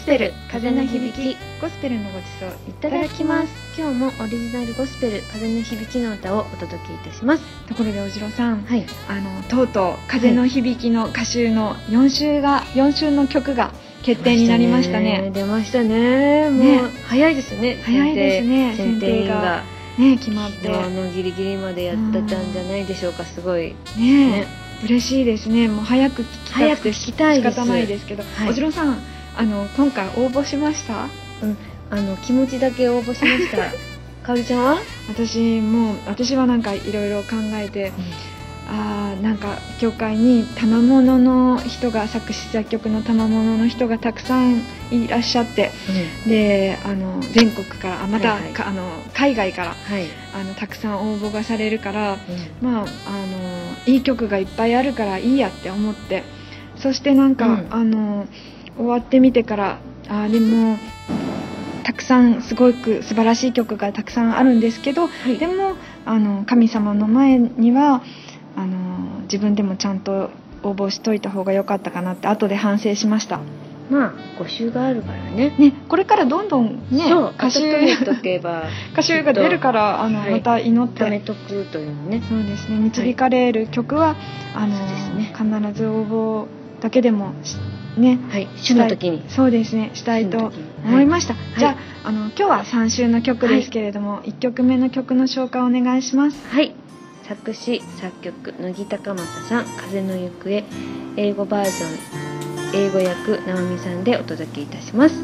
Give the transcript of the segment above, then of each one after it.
スペル風の響き、 ゴスペルのごちそういただきます。今日もオリジナルゴスペル風の響きの歌をお届けいたします。 ところでおじろさん、 はい、 とうとう風の響きの歌集の4週の曲が決定になりましたね。 出ましたね。もう早いですね。 早いですね。 選定がね決まって、 ギリギリまでやったたんじゃないでしょうか。すごいね嬉しいですね。もう早く聞きたいです。仕方ないですけど、おじろさん今回応募しました？ 気持ちだけ応募しました。かおりちゃんは？ 私はなんかいろいろ考えて、なんか教会に賜物の人が作詞作曲の賜物の人がたくさんいらっしゃって、で全国からまた、海外から、たくさん応募がされるから、いい曲がいっぱいあるからいいやって思って、そしてなんか、終わってみてからでもたくさんすごく素晴らしい曲がたくさんあるんですけど、でも神様の前には自分でもちゃんと応募しといた方が良かったかなって後で反省しました。 募集があるからね。 これからどんどん歌集が出るからまた祈って貯めとくというね。 そうですね。導かれる曲は必ず応募だけでも主の時にそうですねしたいと思いました。じゃあ今日は3週の曲ですけれども、1曲目の曲の紹介お願いします。 作詞作曲乃木高正さん、風の行方、英語バージョン英語訳直美さんでお届けいたします。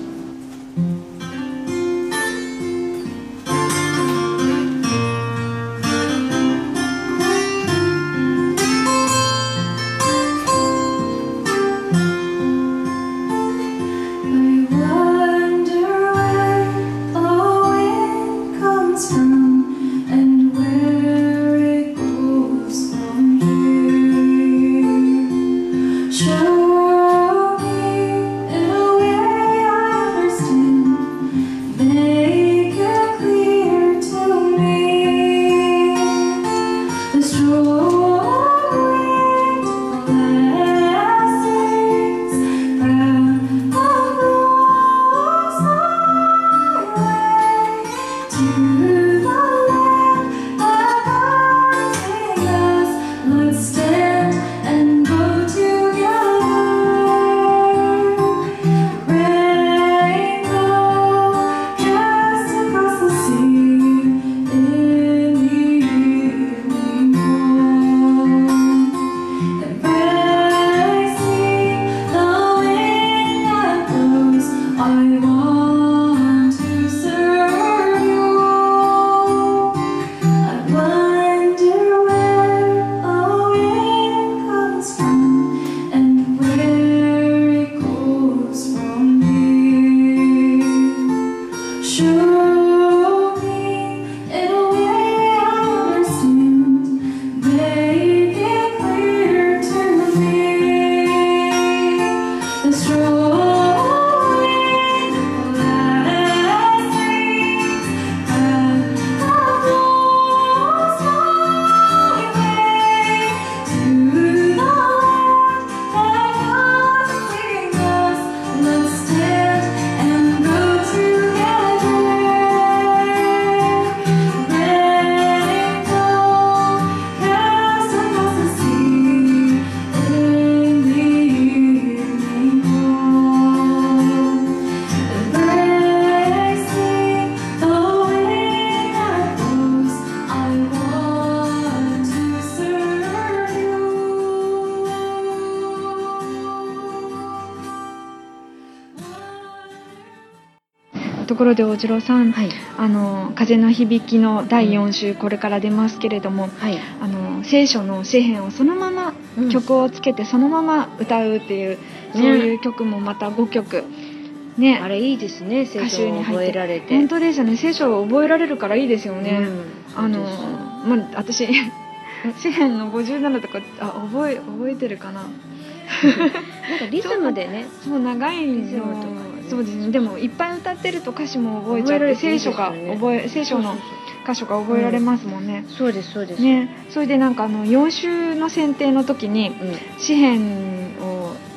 ところでおじろさん、風の響きの第4週、これから出ますけれども、聖書の詩篇をそのまま曲をつけてそのまま歌うっていう、そういう曲もまた5曲あれいいですね。聖書を覚えられて。 本当ですよね。聖書を覚えられるからいいですよね。私詩篇の57とか覚えてるかな。 なんかリズムでね。 そう長いリズムとか、そうですね。でもいっぱい歌ってると歌詞も覚えちゃって、聖書の箇所が覚えられますもんね。 そうですそうですね。それでなんか4週の選定の時に詩篇を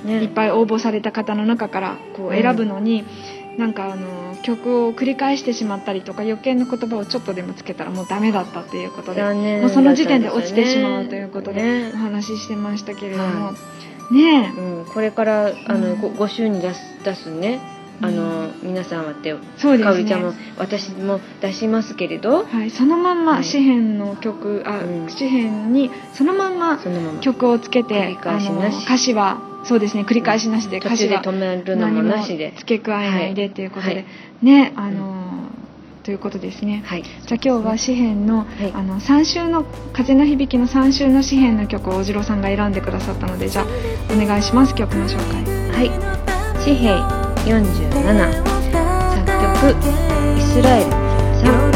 いっぱい応募された方の中からこう選ぶのに、なんか曲を繰り返してしまったりとか余計な言葉をちょっとでもつけたらもうダメだったということで、 残念もうその時点で落ちてしまうだったんですよねということでねお話ししてましたけれども、 はねこれからうん 5週に出すね皆さんはってそうですねかおりちゃんも私も出しますけれど、 はい、そのまんまはい詩編の曲、詩編にそのまんまそのまま曲をつけ繰てり返しなし歌詞はそうですね繰り返しなしで、 途中で歌詞は止めるのもなしで付け加えないでということで、 はいねということですね。 はい、 じゃあ今日は詩編の、 はい 3週の風の響きの3週の詩編の曲をおじろさんが選んでくださったので、じゃあお願いします。曲の紹介。 はい、詩編47作曲イスラエルさん。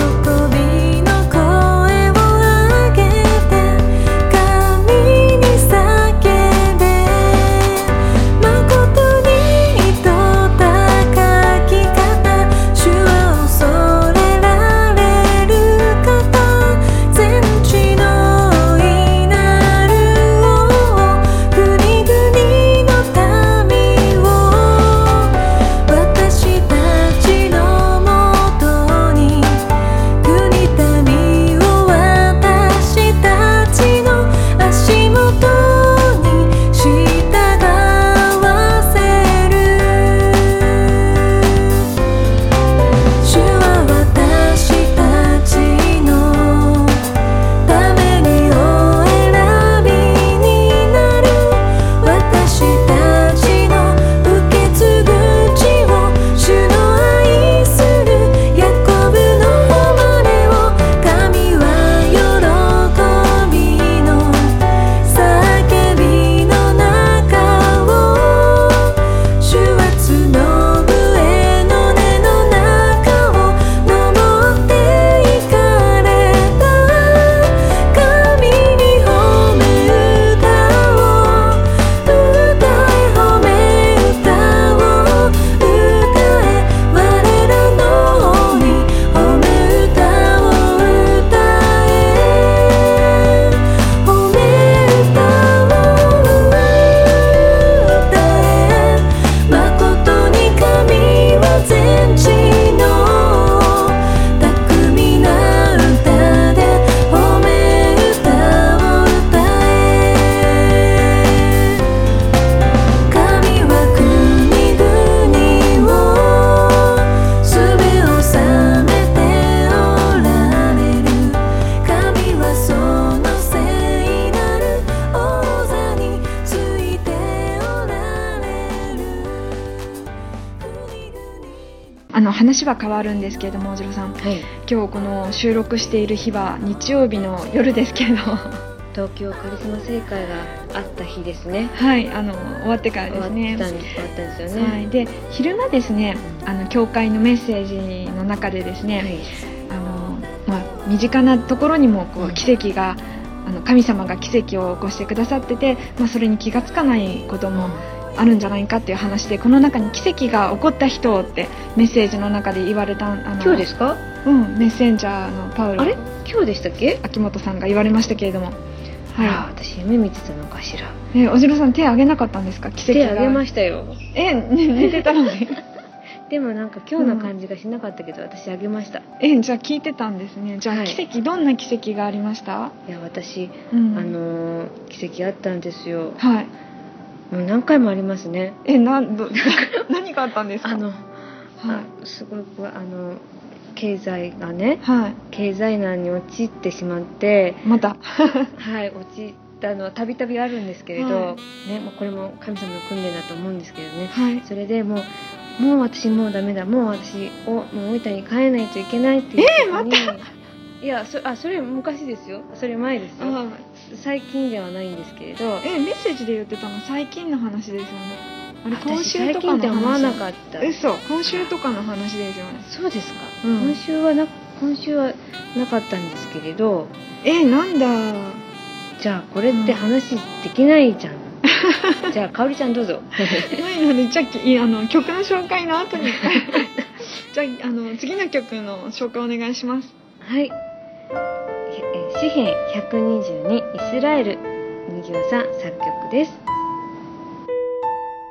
話は変わるんですけれども、おじろさん、 はい、 今日この収録している日は日曜日の夜ですけれど東京カリスマ正解があった日ですね。 はい、終わってからですね。 終わったんですよね。 はい、で昼間ですね、教会のメッセージの中でですね、 はい、 身近なところにもこう奇跡が、神様が奇跡を起こしてくださってて、それに気がつかないこともあるんじゃないかっていう話で、この中に奇跡が起こった人ってメッセージの中で言われた今日ですか？ メッセンジャーのパウロ、 あれ今日でしたっけ？ 秋元さんが言われましたけれども、はい、 私夢見てたのかしら。 おじろさん手挙げなかったんですか？奇跡が手挙げましたよ。 寝てたのにでもなんか今日の感じがしなかったけど、私挙げました。 じゃあ聞いてたんですね。じゃあ、奇跡どんな奇跡がありました？ いや私、奇跡あったんですよ。 はい。 もう何回もありますね。 何があったんですか？ すごく経済がね、経済難に陥ってしまってまたはい陥ったのはたびたびあるんですけれど、もうこれも神様の訓練だと思うんですけどね、それでもう私もうダメだ、もう私もう大分に帰らないといけないっていう時に、いやそれ昔ですよ、それ前ですよ、最近ではないんですけれど、 メッセージで言ってたの最近の話ですよね。あれ今週とかの話。 最近って思わなかった。 今週とかの話ですよね。 そうですか、今週はなかったんですけれど、 なんだ、 じゃあこれって話できないじゃん、じゃあかおりちゃんどうぞないので、じゃあ曲の紹介の後にじゃあ次の曲の紹介お願いします。 はい、詩編122イスラエル、にぎわさん作曲です。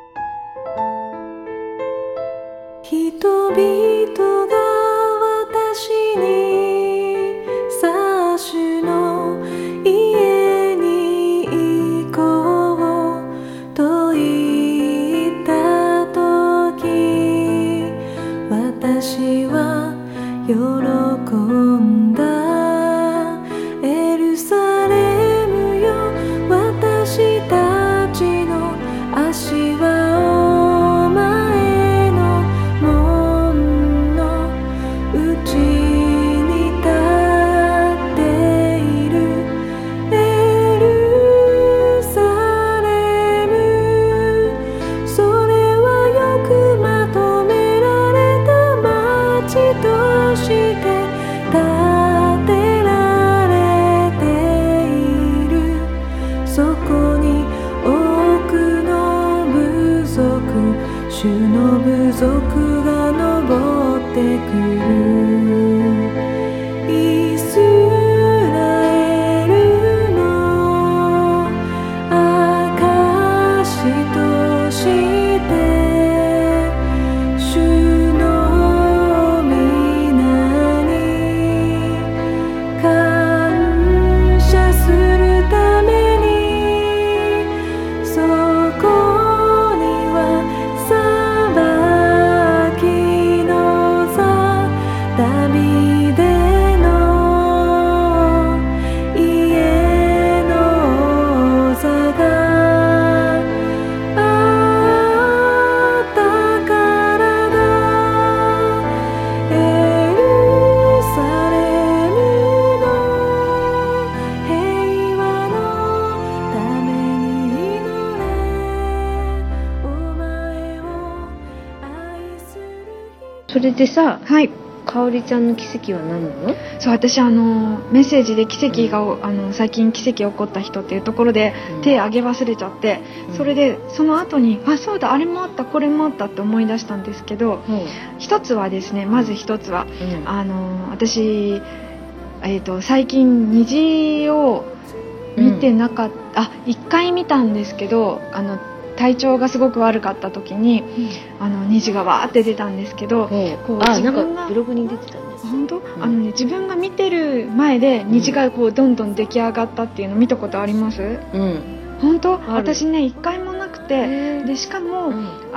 人々が私にサシュの家に行こうと言った時、私は喜んだ。エルサレムよ、私たちの足はお前の門の内に立っている。エルサレム、それはよくまとめられた町として建てられている。そこに多くの部族、主の部族が登ってくる。イスラエルの証として主の皆に感謝するために、そこには裁きの座、ダビデの家の座があったからだ。エルサレムの平和のために祈れ、お前を愛する人。 それでさ、 はい、 かおりちゃんの奇跡は何なの？ そう、私メッセージで奇跡が最近奇跡起こった人っていうところで手挙げ忘れちゃって、それでその後にそうだ、あれもあったこれもあったって思い出したんですけど、一つはですね、まず一つは、私、最近虹を見てなかった、1回見たんですけど、体調がすごく悪かった時に、虹がわーって出たんですけど、こう自分がなんかブログに出てたんです。 本当？自分が見てる前で虹がこうどんどん出来上がったっていうの見たことあります？本当？私ね、一回もなくて、でしかも、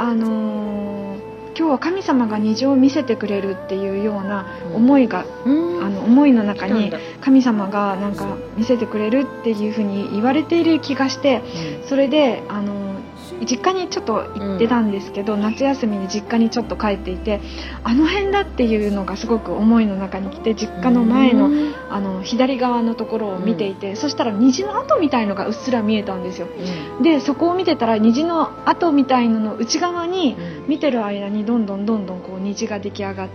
今日は神様が虹を見せてくれるっていうような思いが、思いの中に神様がなんか見せてくれるっていうふうに言われている気がして、それで実家にちょっと行ってたんですけど、夏休みに実家にちょっと帰っていて、あの辺だっていうのがすごく思いの中に来て、実家の前の、左側のところを見ていて、そしたら虹の跡みたいのがうっすら見えたんですよ。でそこを見てたら虹の跡みたいのの内側に、見てる間にどんどんこう虹が出来上がって、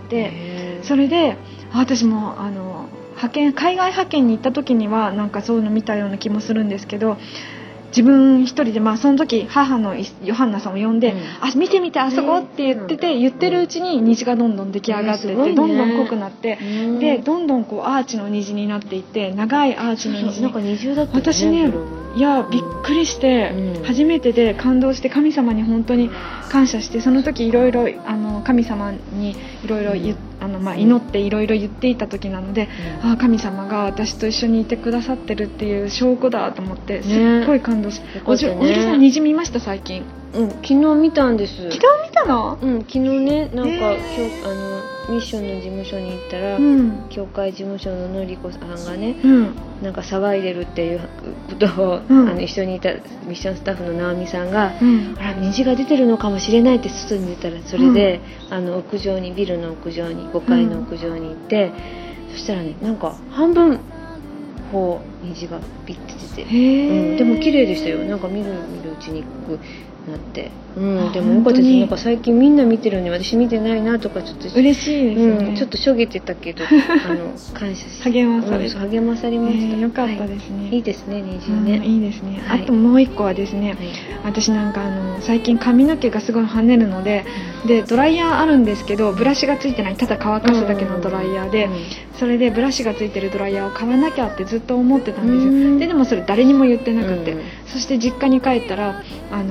それで私も海外派遣に行った時にはなんかそういうの見たような気もするんですけど、自分一人で、その時母のヨハンナさんを呼んで、見てみてあそこって言ってるうちに虹がどんどん出来上がってって、どんどん濃くなって、でどんどんこうアーチの虹になっていって、長いアーチの虹に、 なんか二重だったね。 私ね、いやびっくりして、初めてで感動して、神様に本当に感謝して、その時いろいろ神様にいろいろ祈っていろいろ言っていた時なので、神様が私と一緒にいてくださってるっていう証拠だと思って、すっごい感動して、おじさん虹見ました最近？ 昨日見たんです。 昨日見たの？ 昨日ね、なんかミッションの事務所に行ったら、教会事務所ののりこさんがね、なんか騒いでるっていうことを、一緒にいたミッションスタッフの直美さんが、虹が出てるのかもしれないって外に出たら、それで、屋上に、ビルの屋上に、5階の屋上に行って、そしたらね、なんか半分こう虹がピッて出て、でも綺麗でしたよ。なんか見るうちにくなって、でもよかったです。なんか最近みんな見てるのに私見てないなとか、ちょっと嬉しいですよね。 ちょっとしょげてたけど感謝し励まされました。 よかったですね。 いいですね、虹ね。 いいですね。あともう一個はですね、私なんか最近髪の毛がすごい跳ねるので、ドライヤーあるんですけど、ブラシがついてない、ただ乾かすだけのドライヤーで、それでブラシがついてるドライヤーを買わなきゃってずっと思ってたんですよ。でもそれ誰にも言ってなくて、そして実家に帰ったら母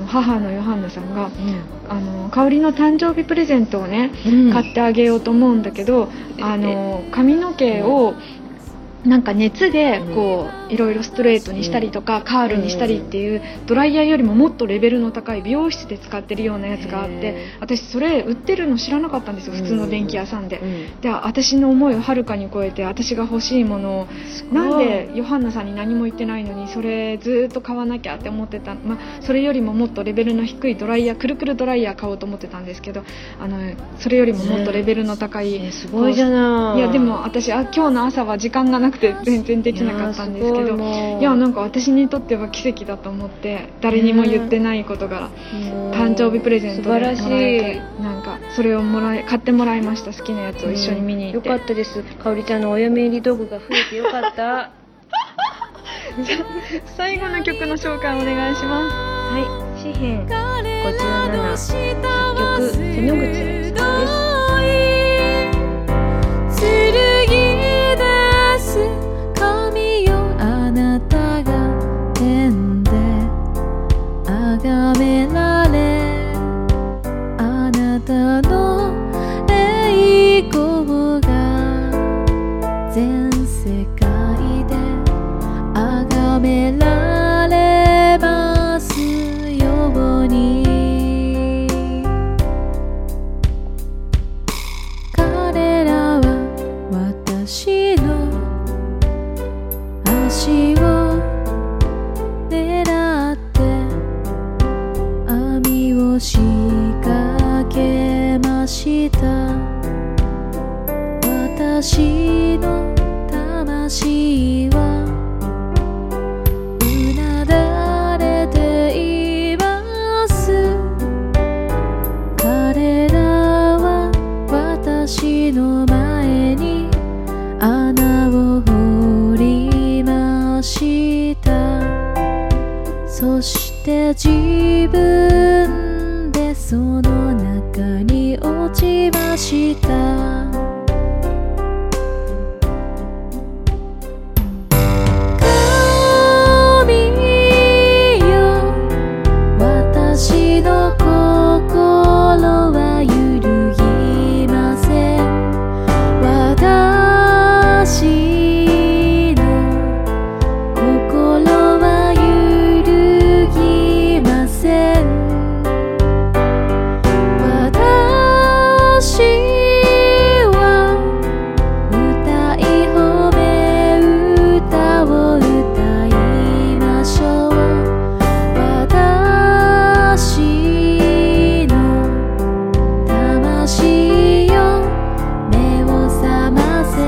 ヨハンナさんが、香りの誕生日プレゼントをね、買ってあげようと思うんだけど、髪の毛をなんか熱でこういろいろストレートにしたりとか、カールにしたりっていうドライヤーよりももっとレベルの高い美容室で使ってるようなやつがあって、私それ売ってるの知らなかったんですよ、普通の電気屋さんで。で、私の思いをはるかに超えて、私が欲しいものをなんでヨハンナさんに何も言ってないのにそれずっと買わなきゃって思ってた、それよりももっとレベルの低いドライヤー、くるくるドライヤー買おうと思ってたんですけど、それよりももっとレベルの高い、 すごいじゃない。 いやでも私今日の朝は時間がなくて全然できなかったんですけど、いやなんか私にとっては奇跡だと思って、誰にも言ってないことが誕生日プレゼントでもらえて、なんかそれを買ってもらいました。好きなやつを一緒に見に行って、 よかったです。かおりちゃんのお嫁入り道具が増えてよかった。 じゃあ最後の曲の紹介お願いします。 はい、詩編57、作曲瀬野口さんです。 眺められ、あなたの栄光が全世界で崇められますように。彼らは私の足を狙って網を仕掛けました。私の魂はうなだれています。彼らは私の前に穴を掘りました。そして自分でその中に落ちました。神よ、私の心は揺るぎません。私の心は揺るぎません。私は歌い褒め歌を歌いましょう。私の魂よ、目を覚ませ。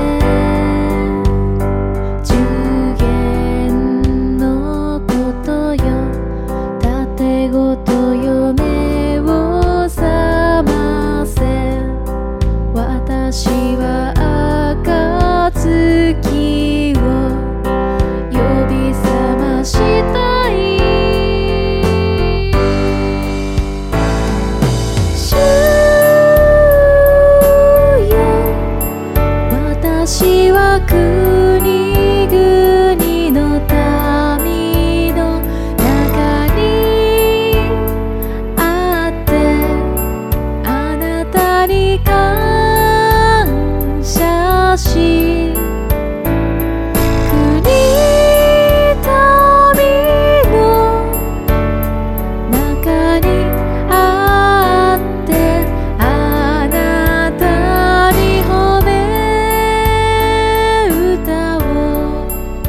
十言のことよ、盾ごとよ、目を覚ませ。私は暁を呼び覚ましたい。主よ、私は国々の民の中にあって、あなたに感謝し、国民の中にあって、あなたに褒め歌を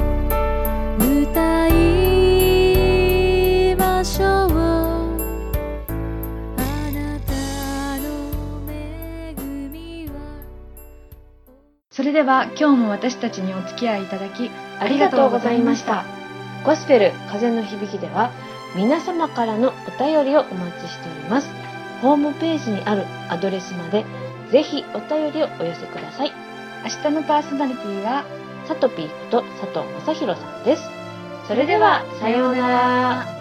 歌いましょう。あなたの恵みは。 それでは今日も私たちにお付き合いいただきありがとうございました。ゴスペル風の響きでは皆様からのお便りをお待ちしております。ホームページにあるアドレスまでぜひお便りをお寄せください。 明日のパーソナリティはさとぴーこと佐藤正宏さんです。それではさようなら。